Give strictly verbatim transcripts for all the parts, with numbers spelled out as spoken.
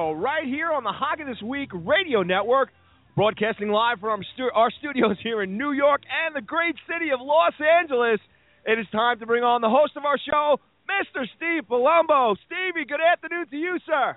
Show right here on the Hockey This Week radio network, broadcasting live from our, stu- our studios here in New York and the great city of Los Angeles. It is time to bring on the host of our show, Mister Steve Palumbo. Stevie, good afternoon to you, sir.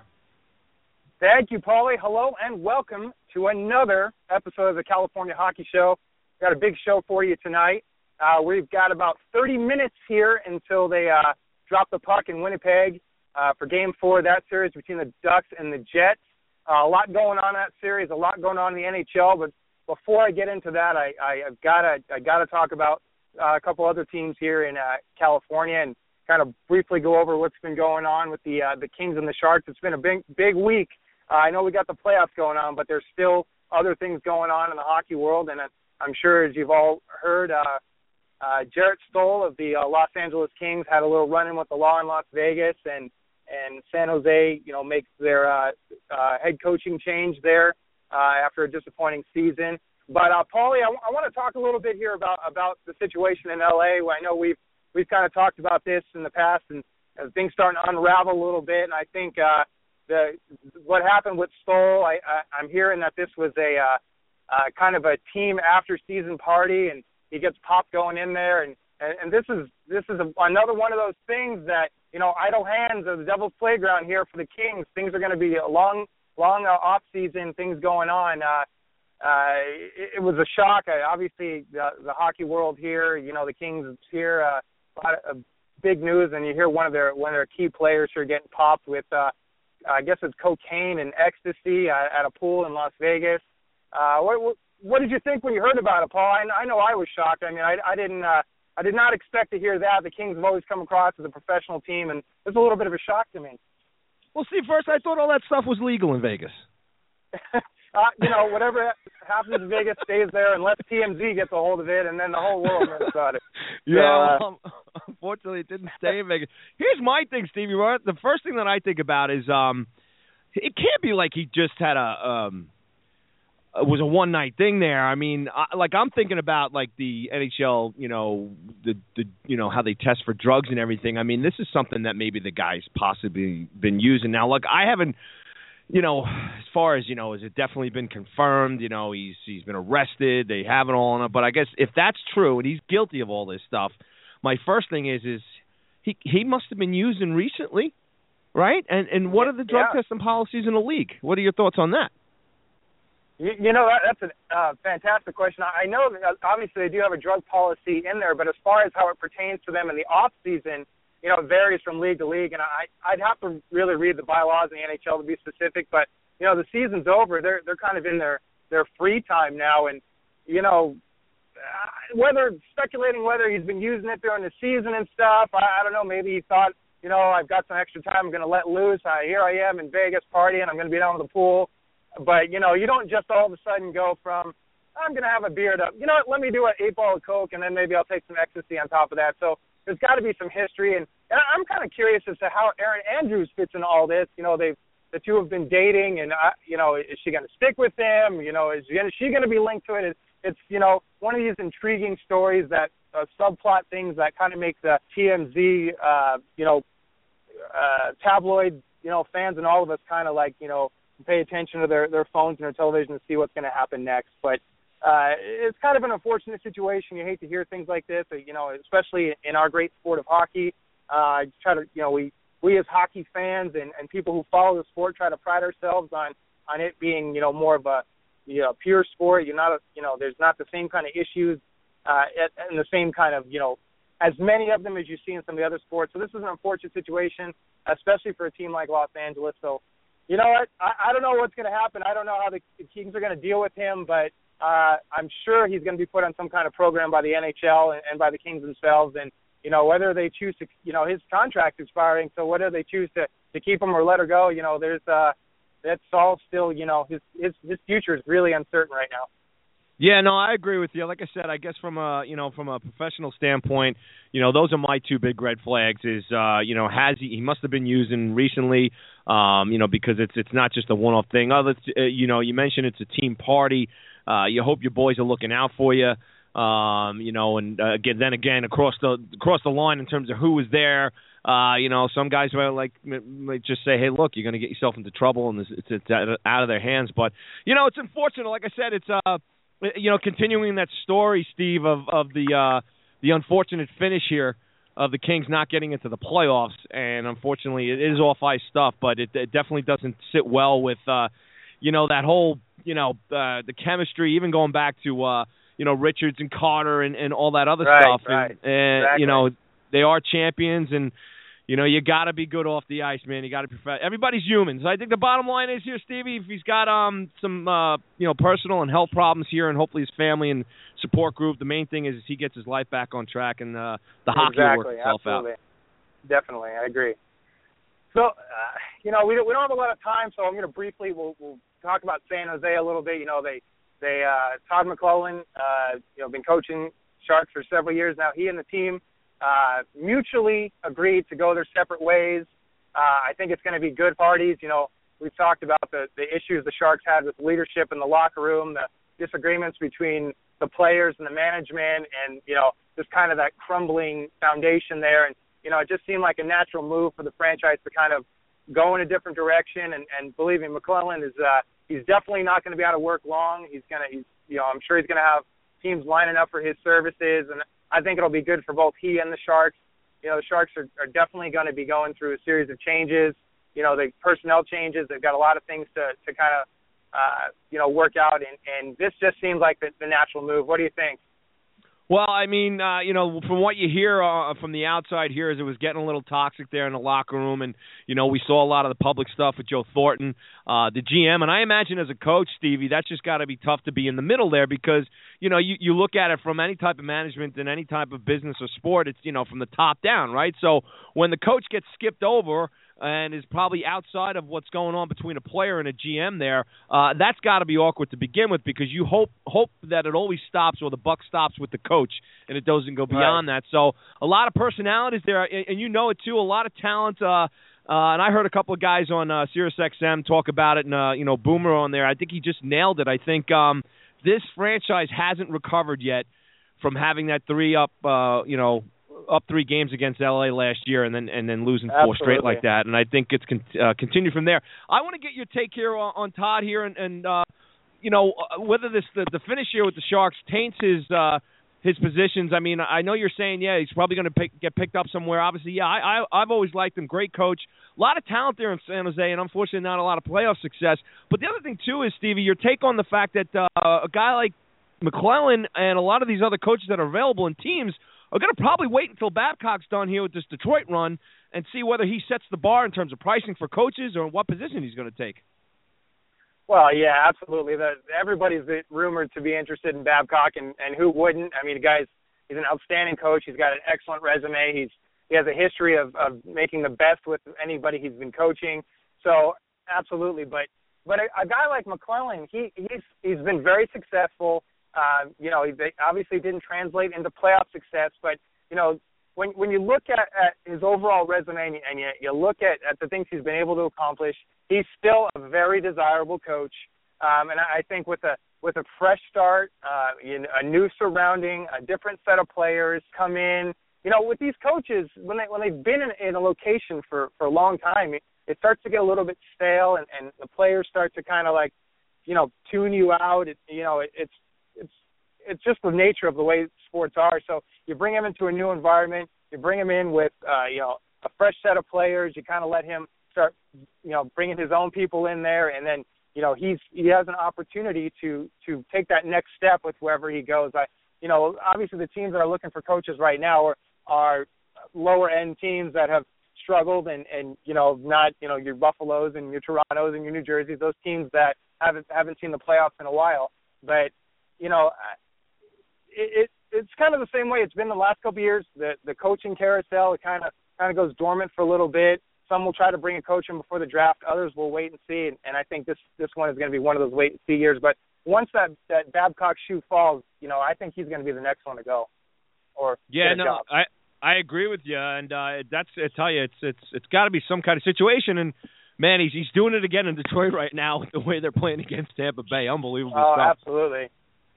Thank you, Paulie. Hello and welcome to another episode of the California Hockey Show. Got a big show for you tonight. Uh, we've got about thirty minutes here until they uh, drop the puck in Winnipeg uh, for Game Four of that series between the Ducks and the Jets. Uh, a lot going on in that series, a lot going on in the N H L. But before I get into that, I, I, I've got to I got to talk about uh, a couple other teams here in uh, California and kind of briefly go over what's been going on with the uh, the Kings and the Sharks. It's been a big big week. Uh, I know we got the playoffs going on, but there's still other things going on in the hockey world, and I'm sure, as you've all heard, uh, uh, Jarrett Stoll of the uh, Los Angeles Kings had a little run-in with the law in Las Vegas, and, and San Jose, you know, makes their uh, uh, head coaching change there uh, after a disappointing season. But, uh, Paulie, I, w- I want to talk a little bit here about, about the situation in L A. I know we've we've kind of talked about this in the past, and uh, things starting to unravel a little bit, and I think uh, the what happened with Stoll, I, I, I'm hearing that this was a uh, – Uh, kind of a team after season party, and he gets popped going in there, and, and, and this is this is a, another one of those things that, you know, idle hands of the Devil's Playground here for the Kings. Things are going to be a long, long uh, off season. Things going on. Uh, uh, it, it was a shock. Uh, obviously, the, the hockey world here, you know, the Kings here, uh, a lot of uh, big news, and you hear one of their one of their key players who are getting popped with, uh, I guess it's cocaine and ecstasy uh, at a pool in Las Vegas. Uh, what, what, what did you think when you heard about it, Paul? I, I know I was shocked. I mean, I, I didn't, uh, I did not expect to hear that. The Kings have always come across as a professional team, and it's a little bit of a shock to me. Well, see, first I thought all that stuff was legal in Vegas. uh, you know, whatever happens in Vegas stays there, unless T M Z gets a hold of it, and then the whole world knows about it. Yeah, so, well, uh, unfortunately, it didn't stay in Vegas. Here's my thing, Stevie. The first thing that I think about is, um, it can't be like he just had a. Um, It was a one-night thing there. I mean, I, like I'm thinking about like the N H L, you know, the the you know how they test for drugs and everything. I mean, this is something that maybe the guy's possibly been using. Now, look, I haven't, you know, as far as you know, has it definitely been confirmed? You know, he's he's been arrested. They have it all on him. But I guess if that's true and he's guilty of all this stuff, my first thing is is he he must have been using recently, right? And and what are the drug yeah. testing policies in the league? What are your thoughts on that? You, you know, that, that's a uh, fantastic question. I know that obviously they do have a drug policy in there, but as far as how it pertains to them in the off season, you know, it varies from league to league. And I, I'd have to really read the bylaws in the N H L to be specific. But you know, the season's over; they're they're kind of in their their free time now. And you know, whether speculating whether he's been using it during the season and stuff, I, I don't know. Maybe he thought, you know, I've got some extra time, I'm going to let loose. Uh, here I am in Vegas partying. I'm going to be down at the pool. But, you know, you don't just all of a sudden go from, I'm going to have a beer to, you know what, let me do an eight ball of Coke, and then maybe I'll take some ecstasy on top of that. So there's got to be some history. And, and I'm kind of curious as to how Erin Andrews fits in all this. You know, they've, the two have been dating, and, uh, you know, is she going to stick with him? You know, is she going to be linked to it? It's, it's, you know, one of these intriguing stories that, uh, subplot things that kind of make the T M Z, uh, you know, uh, tabloid, you know, fans and all of us kind of like, you know, pay attention to their, their phones and their television to see what's going to happen next. But uh, it's kind of an unfortunate situation. You hate to hear things like this, you know, especially in our great sport of hockey. Uh, try to, you know, we, we as hockey fans and, and people who follow the sport try to pride ourselves on, on it being, you know, more of a, you know, pure sport. You're not, a, you know, there's not the same kind of issues uh, and the same kind of, you know, as many of them as you see in some of the other sports. So this is an unfortunate situation, especially for a team like Los Angeles. So, you know what? I, I don't know what's going to happen. I don't know how the, the Kings are going to deal with him, but uh, I'm sure he's going to be put on some kind of program by the N H L and, and by the Kings themselves. And, you know, whether they choose to, you know, his contract's expiring, so whether they choose to, to keep him or let her go, you know, there's uh, that's all still, you know, his, his his future is really uncertain right now. Yeah, no, I agree with you. Like I said, I guess from a you know from a professional standpoint, you know, those are my two big red flags. Is uh, you know, has he? He must have been using recently, um, you know, because it's it's not just a one-off thing. Other, uh, you know, you mentioned it's a team party. Uh, you hope your boys are looking out for you. Um, you know, and uh, again, then again, across the across the line in terms of who was there. Uh, you know, some guys might like might just say, "Hey, look, you're going to get yourself into trouble," and it's, it's out of their hands. But you know, it's unfortunate. Like I said, it's uh, you know, continuing that story, Steve, of of the uh, the unfortunate finish here of the Kings not getting into the playoffs, and unfortunately, it is off ice stuff. But it, it definitely doesn't sit well with uh, you know, that whole you know uh, the chemistry, even going back to uh, you know Richards and Carter and, and all that other right, stuff. Right. And, and exactly. you know, they are champions and. You know, you got to be good off the ice, man. You got to be – everybody's humans. I think the bottom line is here, Stevie, if he's got um some, uh, you know, personal and health problems here and hopefully his family and support group, the main thing is he gets his life back on track and uh, the hockey exactly, will work itself absolutely. out. Definitely, I agree. So, uh, you know, we don't, we don't have a lot of time, so I'm going to briefly we'll, we'll talk about San Jose a little bit. You know, they, they uh, Todd McClellan, uh, you know, been coaching Sharks for several years now. He and the team – Uh, mutually agreed to go their separate ways. Uh, I think it's going to be good parties. You know, we've talked about the, the issues the Sharks had with leadership in the locker room, the disagreements between the players and the management, and, you know, just kind of that crumbling foundation there. And, you know, it just seemed like a natural move for the franchise to kind of go in a different direction. And, and believe me, McClellan is uh, he's definitely not going to be out of work long. He's going to, he's, you know, I'm sure he's going to have teams lining up for his services, and I think it'll be good for both he and the Sharks. You know, the Sharks are, are definitely going to be going through a series of changes. You know, the personnel changes. They've got a lot of things to, to kind of, uh, you know, work out, and, and this just seems like the, the natural move. What do you think? Well, I mean, uh, you know, from what you hear uh, from the outside here is it was getting a little toxic there in the locker room, and, you know, we saw a lot of the public stuff with Joe Thornton, uh, the G M, and I imagine as a coach, Stevie, that's just got to be tough to be in the middle there because, you know, you, you look at it from any type of management in any type of business or sport, it's, you know, from the top down, right? So when the coach gets skipped over and is probably outside of what's going on between a player and a G M there, uh, that's got to be awkward to begin with because you hope hope that it always stops or the buck stops with the coach and it doesn't go beyond right. that. So a lot of personalities there, and, and you know it too, a lot of talent. Uh, uh, and I heard a couple of guys on uh, Sirius X M talk about it, and uh, you know Boomer on there. I think he just nailed it. I think um, this franchise hasn't recovered yet from having that three up, uh, you know, up three games against L A last year and then and then losing four Absolutely. straight like that. And I think it's con- uh, continued from there. I want to get your take here on, on Todd here and, and uh, you know, whether this the, the finish here with the Sharks taints his uh, his positions. I mean, I know you're saying, yeah, he's probably going to pick, get picked up somewhere. Obviously, yeah, I, I, I've always liked him. Great coach. A lot of talent there in San Jose, and unfortunately not a lot of playoff success. But the other thing, too, is, Stevie, your take on the fact that uh, a guy like McClellan and a lot of these other coaches that are available in teams are going to probably wait until Babcock's done here with this Detroit run and see whether he sets the bar in terms of pricing for coaches or what position he's going to take. Well, yeah, absolutely. The, everybody's been rumored to be interested in Babcock, and, and who wouldn't? I mean, the guy's he's an outstanding coach. He's got an excellent resume. He's he has a history of, of making the best with anybody he's been coaching. So, absolutely. But but a, a guy like McClellan, he he's he's been very successful. Uh, you know, they obviously didn't translate into playoff success, but, you know, when when you look at, at his overall resume and, you, and you, you look at, at the things he's been able to accomplish, he's still a very desirable coach. Um, and I think with a with a fresh start, uh, you know, a new surrounding, a different set of players come in, you know, with these coaches, when, they, when they've been in, in a location for, for a long time, it, it starts to get a little bit stale, and, and the players start to kind of like, you know, tune you out. It, you know, it, it's, It's it's just the nature of the way sports are. So you bring him into a new environment. You bring him in with uh, you know a fresh set of players. You kind of let him start you know bringing his own people in there, and then you know he's he has an opportunity to to take that next step with wherever he goes. I you know obviously the teams that are looking for coaches right now are are lower end teams that have struggled and and you know not you know your Buffaloes and your Torontos and your New Jerseys, those teams that haven't haven't seen the playoffs in a while, but you know, it, it it's kind of the same way it's been the last couple of years. The the coaching carousel, it kind of kind of goes dormant for a little bit. Some will try to bring a coach in before the draft. Others will wait and see. And, and I think this this one is going to be one of those wait and see years. But once that that Babcock shoe falls, you know, I think he's going to be the next one to go. Or yeah, no, job. I I agree with you, and uh, that's I tell you, it's it's it's got to be some kind of situation. And man, he's he's doing it again in Detroit right now with the way they're playing against Tampa Bay. Unbelievable oh, stuff. Absolutely.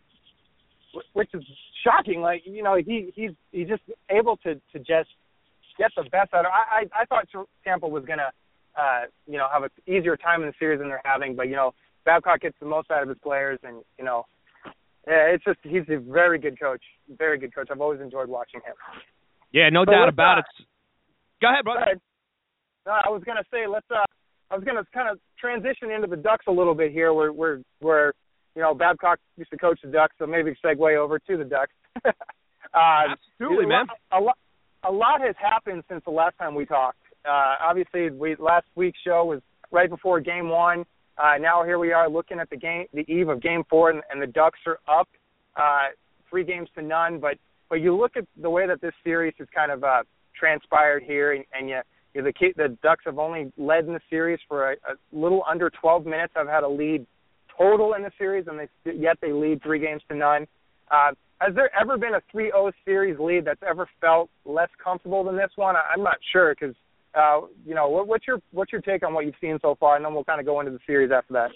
Which is shocking. Like, you know, he he's he's just able to, to just get the best out of. I I, I thought Tampa was gonna, uh, you know, have an easier time in the series than they're having, but you know, Babcock gets the most out of his players, and you know, yeah, it's just he's a very good coach, very good coach. I've always enjoyed watching him. Yeah, no so doubt about uh, it. Go ahead, brother. Go ahead. No, I was gonna say let's. Uh, I was gonna kind of transition into the Ducks a little bit here, where where where you know Babcock used to coach the Ducks, so maybe segue over to the Ducks. uh, Absolutely, man. A lot, a lot has happened since the last time we talked. Uh, obviously, we last week's show was right before Game One. Uh, now here we are looking at the game, the eve of Game Four, and, and the Ducks are up uh, three games to none. But but you look at the way that this series has kind of uh, transpired here, and, and you. The, the Ducks have only led in the series for a, a little under twelve minutes. I've had a lead total in the series, and they, yet they lead three games to none. Uh, has there ever been a three oh series lead that's ever felt less comfortable than this one? I, I'm not sure because, uh, you know, what, what's your what's your take on what you've seen so far, and then we'll kind of go into the series after that.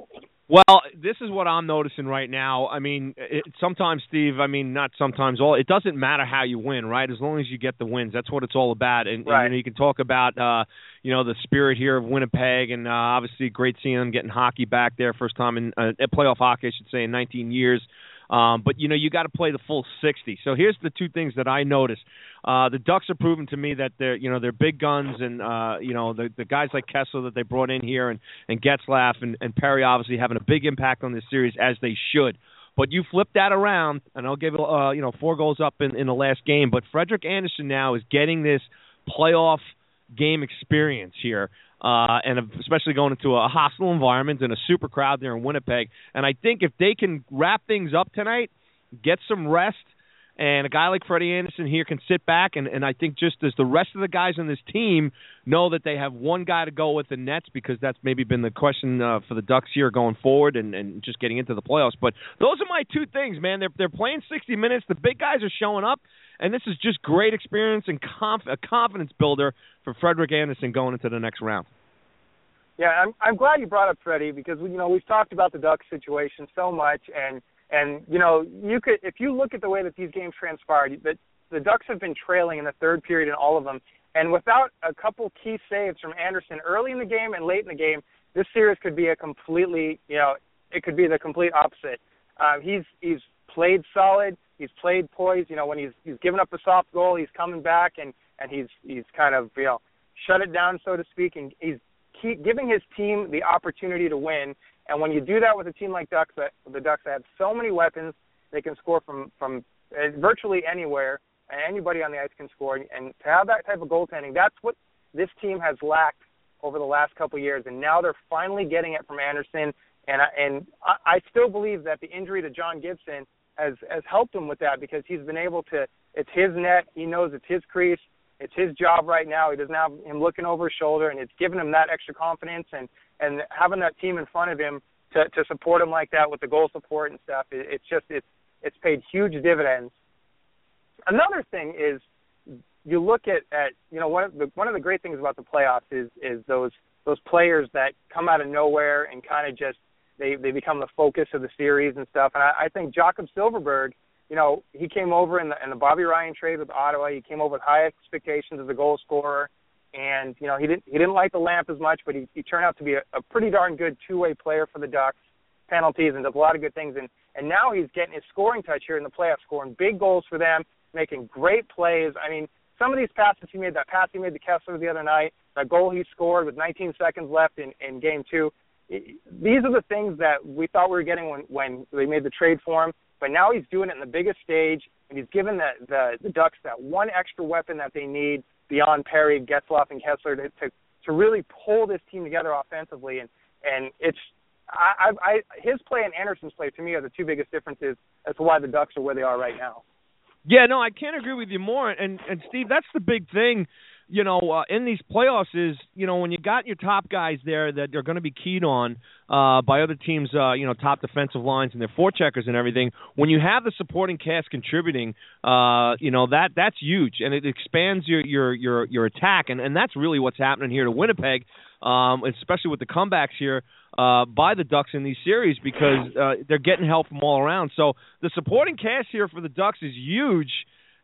Well, this is what I'm noticing right now. I mean, it, sometimes, Steve, I mean, not sometimes, all it doesn't matter how you win, right? As long as you get the wins. That's what it's all about. And, right. and you know, you can talk about, uh, you know, the spirit here of Winnipeg, and uh, obviously great seeing them getting hockey back there. First time in uh, playoff hockey, I should say, in nineteen years. Um, but, you know, you got to play the full sixty. So here's the two things that I noticed. Uh, the Ducks are proving to me that they're, you know, they're big guns, and, uh, you know, the, the guys like Kessler that they brought in here, and, and Getzlaf and, and Perry obviously having a big impact on this series, as they should. But you flip that around, and I'll give it, uh, you know, four goals up in, in the last game. But Frederik Andersen now is getting this playoff game experience here. Uh, and especially going into a hostile environment and a super crowd there in Winnipeg. And I think if they can wrap things up tonight, get some rest, and a guy like Freddie Andersen here can sit back, and, and I think just as the rest of the guys on this team know that they have one guy to go with the Nets, because that's maybe been the question uh, for the Ducks here going forward and, and just getting into the playoffs. But those are my two things, man. They're, they're playing sixty minutes. The big guys are showing up. And this is just great experience and conf- a confidence builder for Frederik Andersen going into the next round. Yeah, I'm I'm glad you brought up Freddie, because you know we've talked about the Ducks situation so much, and and you know you could if you look at the way that these games transpired, that the Ducks have been trailing in the third period in all of them, and without a couple key saves from Andersen early in the game and late in the game, this series could be a completely you know it could be the complete opposite. Uh, he's he's played solid. He's played poised. You know, when he's he's given up a soft goal, he's coming back and, and he's he's kind of you know shut it down, so to speak, and he's keep giving his team the opportunity to win. And when you do that with a team like Ducks, that the Ducks have so many weapons, they can score from from virtually anywhere, and anybody on the ice can score. And to have that type of goaltending, that's what this team has lacked over the last couple of years. And now they're finally getting it from Andersen. And I, and I, I still believe that the injury to John Gibson has has helped him with that, because he's been able to, it's his net, he knows it's his crease, it's his job right now, he doesn't have him looking over his shoulder, and it's given him that extra confidence, and, and having that team in front of him to, to support him like that with the goal support and stuff, it, it's just, it's, it's paid huge dividends. Another thing is, you look at, at you know, one of the one of the great things about the playoffs is is those those players that come out of nowhere and kind of just, They they become the focus of the series and stuff. And I, I think Jakob Silfverberg, you know, he came over in the in the Bobby Ryan trade with Ottawa. He came over with high expectations as a goal scorer, and you know he didn't he didn't light the lamp as much, but he, he turned out to be a, a pretty darn good two-way player for the Ducks, penalties and does a lot of good things. And and now he's getting his scoring touch here in the playoffs, scoring big goals for them, making great plays. I mean, some of these passes he made, that pass he made to Kessler the other night, that goal he scored with nineteen seconds left in, in game two. These are the things that we thought we were getting when, when they made the trade for him, but now he's doing it in the biggest stage, and he's given the, the, the Ducks that one extra weapon that they need beyond Perry, Getzlaf, and Kessler to, to to really pull this team together offensively. And and it's I, I, his play and Andersen's play to me are the two biggest differences as to why the Ducks are where they are right now. Yeah, no, I can't agree with you more. And and Steve, that's the big thing. You know, uh, in these playoffs is, you know, when you got your top guys there that they're going to be keyed on uh, by other teams, uh, you know, top defensive lines and their forecheckers and everything, when you have the supporting cast contributing, uh, you know, that that's huge. And it expands your your your, your attack. And, and that's really what's happening here to Winnipeg, um, especially with the comebacks here uh, by the Ducks in these series, because uh, they're getting help from all around. So the supporting cast here for the Ducks is huge.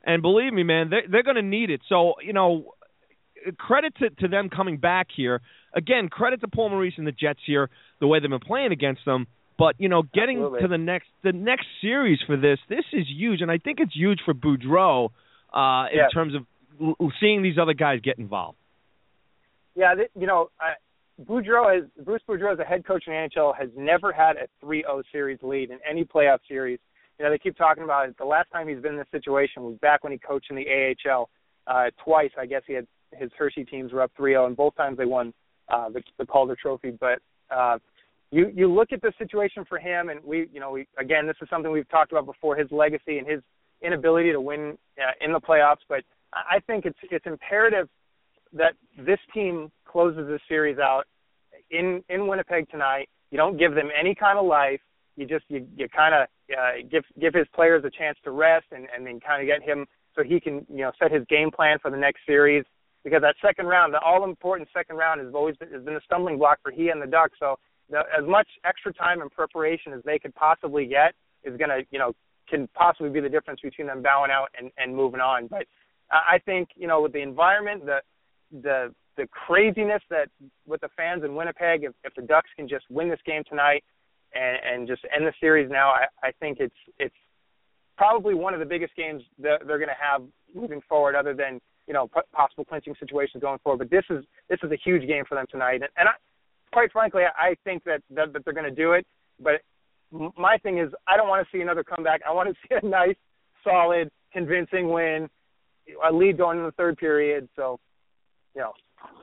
And believe me, man, they're, they're going to need it. So, you know, credit to, to them coming back here. Again, credit to Paul Maurice and the Jets here, the way they've been playing against them. But, you know, getting Absolutely. to the next the next series for this, this is huge. And I think it's huge for Boudreau uh, in yeah. terms of l- seeing these other guys get involved. Yeah, th- you know, I, Boudreau has, Bruce Boudreau as a head coach in the N H L has never had a three oh series lead in any playoff series. You know, they keep talking about it. The last time he's been in this situation was back when he coached in the A H L. Uh, twice, I guess he had his Hershey teams were up three oh, and both times they won uh, the, the Calder Trophy. But uh, you you look at the situation for him, and we, you know, we again, this is something we've talked about before, his legacy and his inability to win uh, in the playoffs. But I think it's it's imperative that this team closes this series out in in Winnipeg tonight. You don't give them any kind of life. You just you, you kind of uh, give give his players a chance to rest and, and then kind of get him so he can you know set his game plan for the next series. Because that second round, the all-important second round, has always been, has been a stumbling block for he and the Ducks. So the, as much extra time and preparation as they could possibly get is going to, you know, can possibly be the difference between them bowing out and, and moving on. But I think, you know, with the environment, the the the craziness that with the fans in Winnipeg, if, if the Ducks can just win this game tonight and, and just end the series now, I, I think it's it's probably one of the biggest games that they're going to have moving forward, other than, you know, possible clinching situations going forward. But this is this is a huge game for them tonight. And, and I, quite frankly, I think that, that, that they're going to do it. But my thing is, I don't want to see another comeback. I want to see a nice, solid, convincing win, a lead going in the third period. So, you know.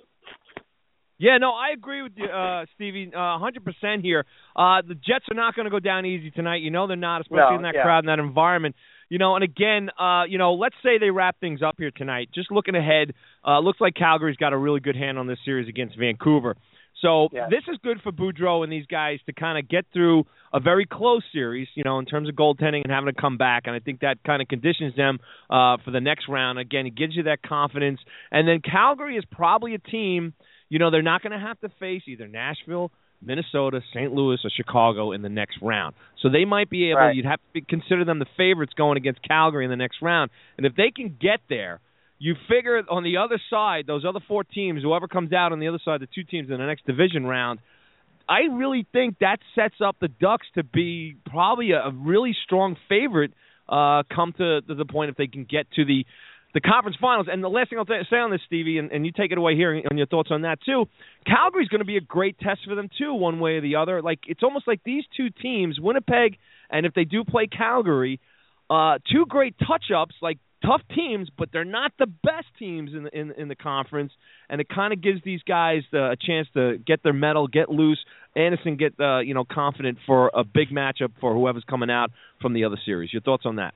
Yeah, no, I agree with you, uh, Stevie, uh, one hundred percent here. Uh, the Jets are not going to go down easy tonight. You know they're not, especially no, in that yeah. crowd and that environment. You know, and again, uh, you know, let's say they wrap things up here tonight. Just looking ahead, uh, looks like Calgary's got a really good hand on this series against Vancouver. So yeah. this is good for Boudreau and these guys to kind of get through a very close series, you know, in terms of goaltending and having to come back. And I think that kind of conditions them uh, for the next round. Again, it gives you that confidence. And then Calgary is probably a team, you know, they're not going to have to face either Nashville, Minnesota, Saint Louis, or Chicago in the next round. So they might be able, right. you'd have to be, consider them the favorites going against Calgary in the next round. And if they can get there, you figure on the other side, those other four teams, whoever comes out on the other side, the two teams in the next division round, I really think that sets up the Ducks to be probably a, a really strong favorite uh, come to, to the point if they can get to the the conference finals. And the last thing I'll th- say on this, Stevie, and, and you take it away here on your thoughts on that too, Calgary's going to be a great test for them too, one way or the other. Like, it's almost like these two teams, Winnipeg, and if they do play Calgary, uh, two great touch-ups, like tough teams, but they're not the best teams in the, in, in the conference, and it kind of gives these guys the, a chance to get their mettle, get loose, Anderson get uh, you know confident for a big matchup for whoever's coming out from the other series. Your thoughts on that?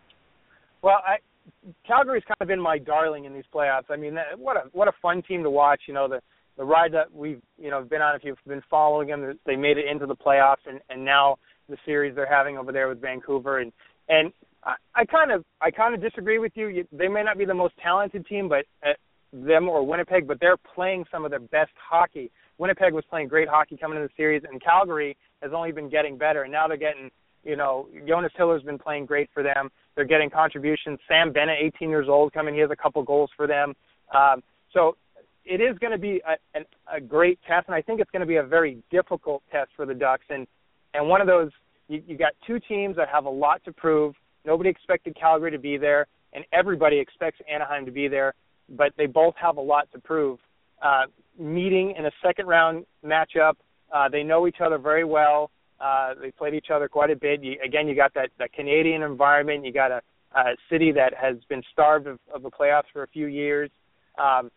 Well, I Calgary's kind of been my darling in these playoffs. I mean, what a what a fun team to watch. You know, the the ride that we've you know been on. If you've been following them, they made it into the playoffs, and, and now the series they're having over there with Vancouver. And and I, I kind of I kind of disagree with you. you. They may not be the most talented team, but uh, them or Winnipeg, but they're playing some of their best hockey. Winnipeg was playing great hockey coming into the series, and Calgary has only been getting better. And now they're getting. You know, Jonas Hiller's been playing great for them. They're getting contributions. Sam Bennett, eighteen years old, coming. He has a couple goals for them. Um, so it is going to be a, a, a great test, and I think it's going to be a very difficult test for the Ducks. And, and one of those, you, you got two teams that have a lot to prove. Nobody expected Calgary to be there, and everybody expects Anaheim to be there, but they both have a lot to prove. Uh, meeting in a second-round matchup, uh, they know each other very well. Uh, they played each other quite a bit. You, again, you got that, that Canadian environment. You got a, a city that has been starved of, of the playoffs for a few years. Um,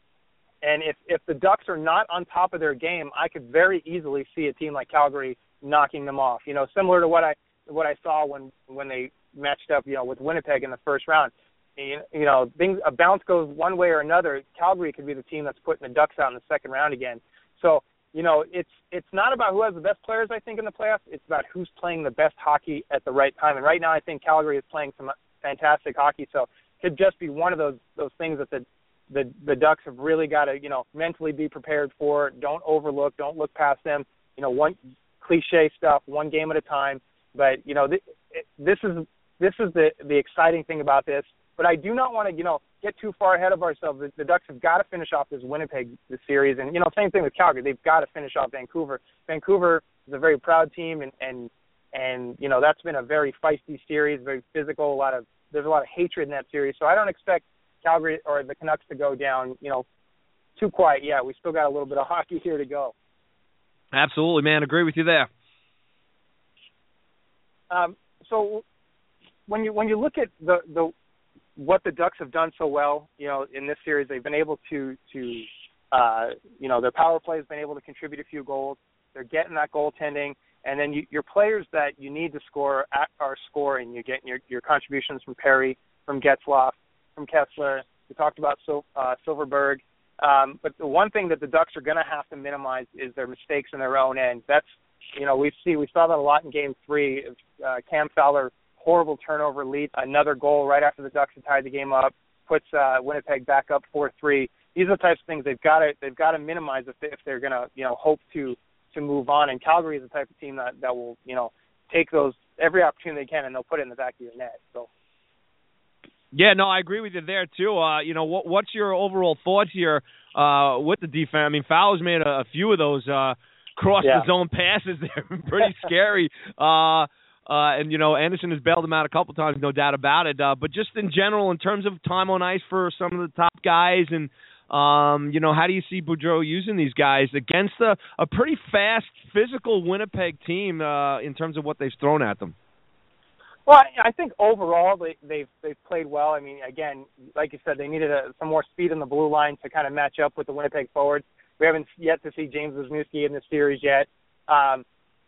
and if, if the Ducks are not on top of their game, I could very easily see a team like Calgary knocking them off. You know, similar to what I what I saw when when they matched up, you know, with Winnipeg in the first round. You, you know, things a bounce goes one way or another. Calgary could be the team that's putting the Ducks out in the second round again. So. You know, it's it's not about who has the best players, I think, in the playoffs. It's about who's playing the best hockey at the right time. And right now I think Calgary is playing some fantastic hockey. So it could just be one of those those things that the the, the Ducks have really got to, you know, mentally be prepared for. Don't overlook. Don't look past them. You know, one cliche stuff, one game at a time. But, you know, th- this is this is the, the exciting thing about this. But I do not want to, you know, get too far ahead of ourselves. The, the Ducks have got to finish off this Winnipeg this series. And, you know, same thing with Calgary. They've got to finish off Vancouver. Vancouver is a very proud team, and, and, and you know, that's been a very feisty series, very physical. A lot of There's a lot of hatred in that series. So I don't expect Calgary or the Canucks to go down, you know, too quiet yet. We still got a little bit of hockey here to go. Absolutely, man. Agree with you there. Um, so when you when you look at the, the what the Ducks have done so well, you know, in this series, they've been able to to uh, you know, their power play has been able to contribute a few goals. They're getting that goaltending, and then you, your players that you need to score at, are scoring. You're getting your, your contributions from Perry, from Getzlaf, from Kessler. We talked about Sil- uh, Silverberg. Um, but the one thing that the Ducks are going to have to minimize is their mistakes in their own end. That's, you know, we see we saw that a lot in Game Three. Uh, Cam Fowler, horrible turnover lead, another goal right after the Ducks had tied the game up, puts uh, Winnipeg back up four three. These are the types of things they've got to they've got to minimize if, they, if they're going to, you know, hope to to move on. And Calgary is the type of team that, that will, you know, take those every opportunity they can, and they'll put it in the back of your net. So. Yeah, no, I agree with you there too. Uh, you know, what, what's your overall thoughts here uh, with the defense? I mean, Fowler's made a, a few of those uh, cross yeah. the zone passes there, pretty scary. Uh, uh, and you know, Anderson has bailed him out a couple times, no doubt about it. Uh, but just in general, in terms of time on ice for some of the top guys, and um, you know, how do you see Boudreau using these guys against a, a pretty fast, physical Winnipeg team uh, in terms of what they've thrown at them? Well, I think overall they, they've they've played well. I mean, again, like you said, they needed a, some more speed in the blue line to kind of match up with the Winnipeg forwards. We haven't yet to see James Wisniewski in this series yet. Um,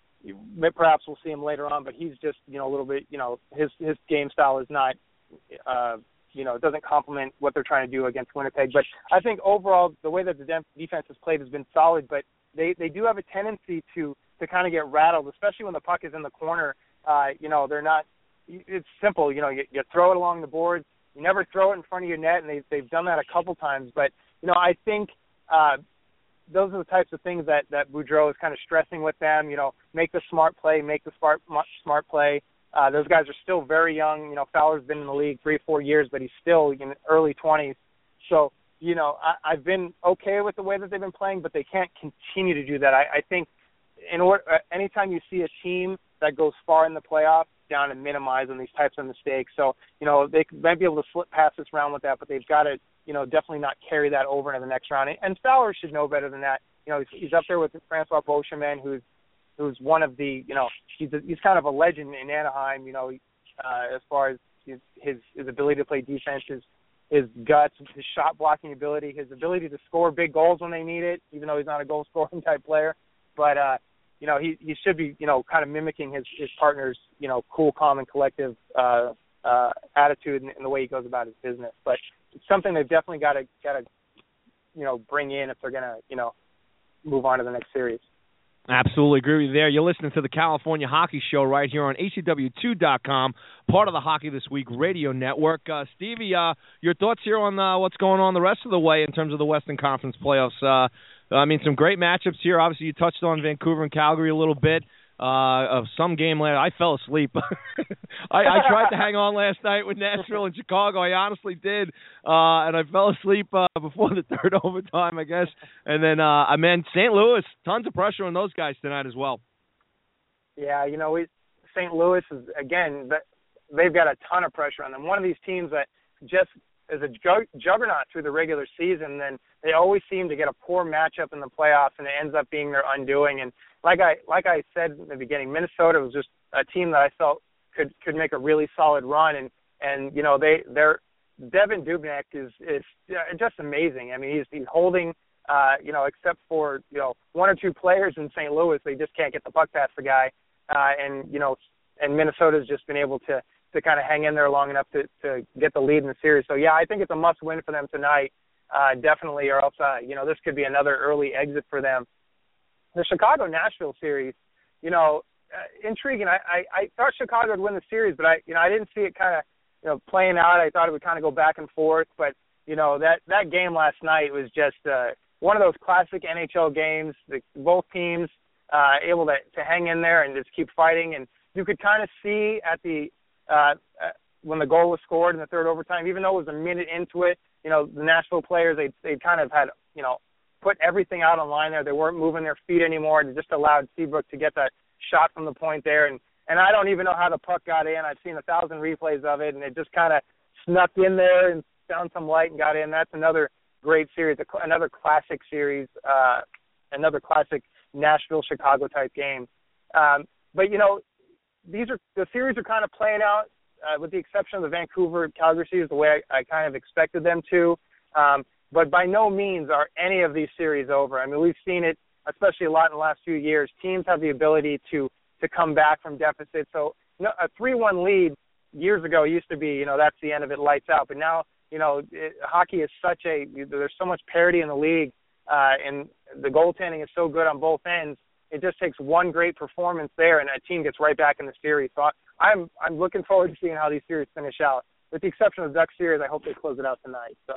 perhaps we'll see him later on, but he's just, you know, a little bit, you know, his his game style is not, uh, you know, it doesn't complement what they're trying to do against Winnipeg. But I think overall the way that the defense has played has been solid, but they, they do have a tendency to, to kind of get rattled, especially when the puck is in the corner. Uh, you know, they're not. It's simple, you know, you, you throw it along the boards. You never throw it in front of your net, and they, they've done that a couple times. But, you know, I think uh, those are the types of things that, that Boudreau is kind of stressing with them, you know, make the smart play, make the smart smart play. Uh, those guys are still very young. You know, Fowler's been in the league three, four years, but he's still in early twenties. So, you know, I, I've been okay with the way that they've been playing, but they can't continue to do that. I, I think in order, uh, anytime you see a team that goes far in the playoffs, down and minimize on these types of mistakes. So, you know, they might be able to slip past this round with that, but they've got to, you know, definitely not carry that over into the next round. And Fowler should know better than that. You know, he's, he's up there with Francois Beauchemin, who's who's one of the, you know, he's a, he's kind of a legend in Anaheim. You know, uh, as far as his, his his ability to play defense, his his guts, his shot blocking ability, his ability to score big goals when they need it, even though he's not a goal scoring type player. But uh, you know, he, he should be, you know, kind of mimicking his, his partner's, you know, cool, calm, and collective uh, uh, attitude and, and the way he goes about his business. But it's something they've definitely got to, got to, you know, bring in if they're going to, you know, move on to the next series. Absolutely agree with you there. You're listening to the California Hockey Show right here on A C W two dot com, part of the Hockey This Week radio network. Uh, Stevie, uh, your thoughts here on uh, what's going on the rest of the way in terms of the Western Conference playoffs? Uh, I mean, some great matchups here. Obviously, you touched on Vancouver and Calgary a little bit. Uh, of some game later, I fell asleep. I, I tried to hang on last night with Nashville and Chicago. I honestly did, uh, and I fell asleep uh, before the third overtime, I guess. And then uh, I meant Saint Louis. Tons of pressure on those guys tonight as well. Yeah, you know, we, Saint Louis is again. They've got a ton of pressure on them. One of these teams that just is a juggernaut through the regular season, then they always seem to get a poor matchup in the playoffs, and it ends up being their undoing. And like I like I said in the beginning, Minnesota was just a team that I felt could could make a really solid run, and and you know they they're Devin Dubnyk is is just amazing. I mean, he's he's holding. Uh, you know, except for you know one or two players in Saint Louis, they just can't get the puck past the guy, uh, and you know, and Minnesota's just been able to. to kind of hang in there long enough to, to get the lead in the series. So, yeah, I think it's a must-win for them tonight, uh, definitely, or else, uh, you know, this could be another early exit for them. The Chicago-Nashville series, you know, uh, intriguing. I, I, I thought Chicago would win the series, but, I, you know, I didn't see it kind of, you know, playing out. I thought it would kind of go back and forth. But, you know, that, that game last night was just uh, one of those classic N H L games, the, both teams uh, able to, to hang in there and just keep fighting. And you could kind of see at the Uh, when the goal was scored in the third overtime, even though it was a minute into it, you know, the Nashville players, they they kind of had, you know, put everything out on line there. They weren't moving their feet anymore. It just allowed Seabrook to get that shot from the point there. And, and I don't even know how the puck got in. I've seen a thousand replays of it, and it just kind of snuck in there and found some light and got in. That's another great series, another classic series, uh, another classic Nashville-Chicago type game. Um, but, you know, these are the series are kind of playing out, uh, with the exception of the Vancouver-Calgary series, the way I, I kind of expected them to. Um, but by no means are any of these series over. I mean, we've seen it, especially a lot in the last few years. Teams have the ability to to come back from deficit. So you know, a three one lead years ago used to be, you know, that's the end of it, lights out. But now, you know, it, hockey is such a – there's so much parity in the league, uh, and the goaltending is so good on both ends. It just takes one great performance there, and a team gets right back in the series. So I'm I'm looking forward to seeing how these series finish out. With the exception of the Ducks series, I hope they close it out tonight. So.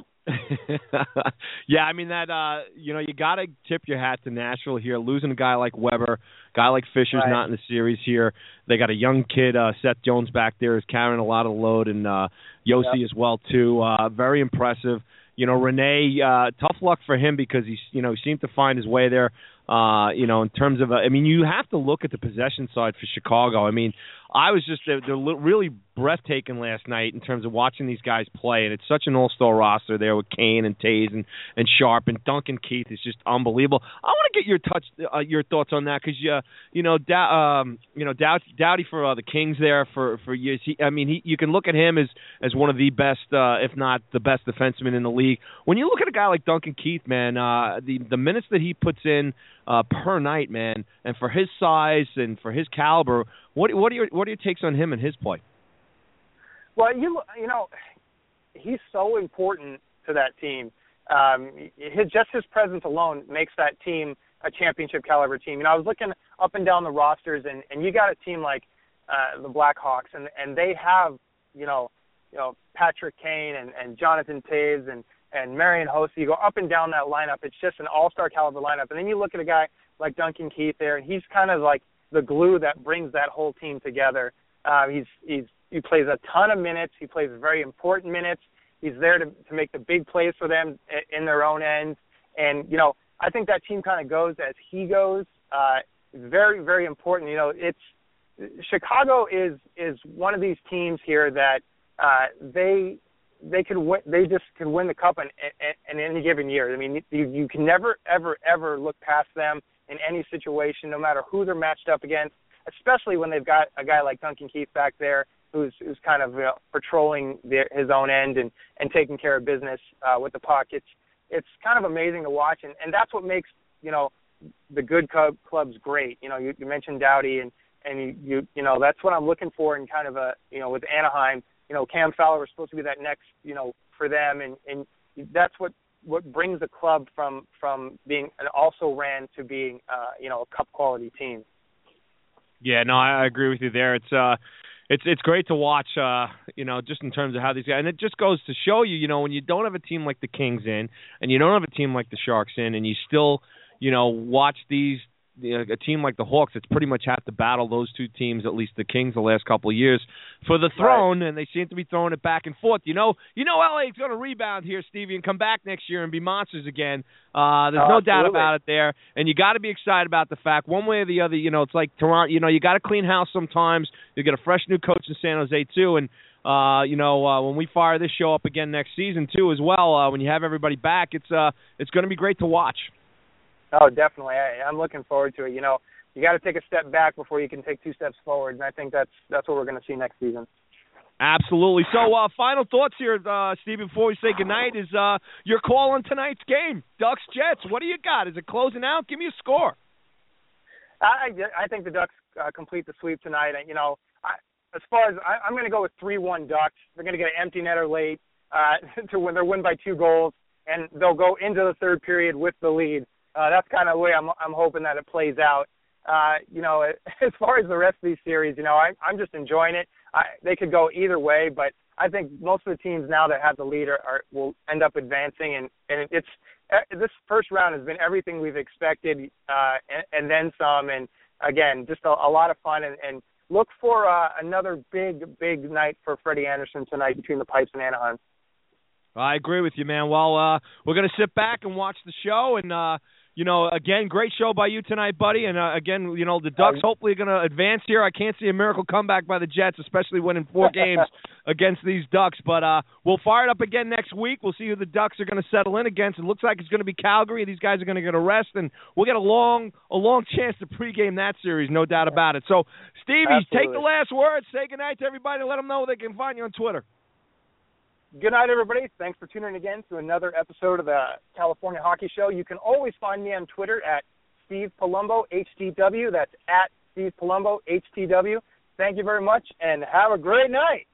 Yeah, I mean that. Uh, you know, you got to tip your hat to Nashville here. Losing a guy like Weber, a guy like Fisher's right. not in the series here. They got a young kid, uh, Seth Jones, back there, is carrying a lot of the load, and uh, Yossi yep. as well too. Uh, very impressive. You know, Rene, uh, tough luck for him because he's, you know, he seemed to find his way there. Uh, you know, in terms of, uh, I mean, you have to look at the possession side for Chicago. I mean, I was just, they're, they're really breathtaking last night in terms of watching these guys play, and it's such an all-star roster there with Kane and Taze and, and Sharp, and Duncan Keith is just unbelievable. I want to get your touch, uh, your thoughts on that because, uh, you know, da- um, you know, Dow- Doughty for uh, the Kings there for, for years. He, I mean, he, you can look at him as, as one of the best, uh, if not the best defenseman in the league. When you look at a guy like Duncan Keith, man, uh, the, the minutes that he puts in uh, per night, man, and for his size and for his caliber, what, what are your what are your takes on him and his play? Well, you you know, he's so important to that team. Um, his just his presence alone makes that team a championship caliber team. You know, I was looking up and down the rosters, and, and you got a team like uh, the Blackhawks, and, and they have you know you know Patrick Kane and, and Jonathan Toews and and Marian Hossa. You go up and down that lineup. It's just an all-star caliber lineup. And then you look at a guy like Duncan Keith there, and he's kind of like the glue that brings that whole team together. Uh, he's he's he plays a ton of minutes. He plays very important minutes. He's there to to make the big plays for them in their own ends. And you know, I think that team kind of goes as he goes. Uh, very very important. You know, it's Chicago is is one of these teams here that uh, they. They could win. They just can win the cup in, in, in any given year. I mean, you, you can never, ever, ever look past them in any situation, no matter who they're matched up against. Especially when they've got a guy like Duncan Keith back there, who's who's kind of you know, patrolling the, his own end and, and taking care of business uh, with the puck. It's it's kind of amazing to watch, and, and that's what makes you know the good club, clubs great. You know, you, you mentioned Doughty, and and you, you you know that's what I'm looking for in kind of a you know with Anaheim. You know, Cam Fowler was supposed to be that next, you know, for them, and, and that's what, what brings the club from from being an also-ran to being, uh, you know, a cup-quality team. Yeah, no, I agree with you there. It's uh, it's it's great to watch, uh, you know, just in terms of how these guys, and it just goes to show you, you know, when you don't have a team like the Kings in, and you don't have a team like the Sharks in, and you still, you know, watch these. You know, a team like the Hawks, it's pretty much have to battle those two teams, at least the Kings, the last couple of years, for the throne, right. And they seem to be throwing it back and forth. You know, you know, L A is going to rebound here, Stevie, and come back next year and be monsters again. Uh, there's oh, no doubt absolutely. about it there, and you got to be excited about the fact, one way or the other. You know, it's like Toronto. You know, you got to clean house sometimes. You get a fresh new coach in San Jose too, and uh, you know, uh, when we fire this show up again next season too, as well, uh, when you have everybody back, it's uh, it's going to be great to watch. Oh, definitely. I, I'm looking forward to it. You know. You got to take a step back before you can take two steps forward, and I think that's that's what we're going to see next season. Absolutely. So, uh, final thoughts here, uh, Steve, before we say goodnight, is uh, your call on tonight's game, Ducks Jets. What do you got? Is it closing out? Give me a score. I I think the Ducks uh, complete the sweep tonight. You know, I, as far as I, I'm going to go with three one Ducks. They're going to get an empty netter late uh, to win. They'll win by two goals, and they'll go into the third period with the lead. Uh, that's kind of the way I'm I'm hoping that it plays out. Uh, you know, as far as the rest of these series, you know, I, I'm just enjoying it. I, they could go either way, but I think most of the teams now that have the lead are, are will end up advancing, and and it's this first round has been everything we've expected, uh, and, and then some. And again, just a, a lot of fun, and, and look for uh, another big, big night for Freddie Andersen tonight between the Pipes and Anaheim. I agree with you, man. Well, uh, we're going to sit back and watch the show. And, uh, you know, again, great show by you tonight, buddy. And, uh, again, you know, the Ducks hopefully are going to advance here. I can't see a miracle comeback by the Jets, especially winning four games against these Ducks. But uh, we'll fire it up again next week. We'll see who the Ducks are going to settle in against. It looks like it's going to be Calgary. These guys are going to get a rest, and we'll get a long a long chance to pregame that series, no doubt about it. So, Stevie, Absolutely. take the last word. Say goodnight to everybody and let them know where they can find you on Twitter. Good night, everybody. Thanks for tuning in again to another episode of the California Hockey Show. You can always find me on Twitter at Steve Palumbo, H T W. That's at Steve Palumbo, H T W. Thank you very much, and have a great night.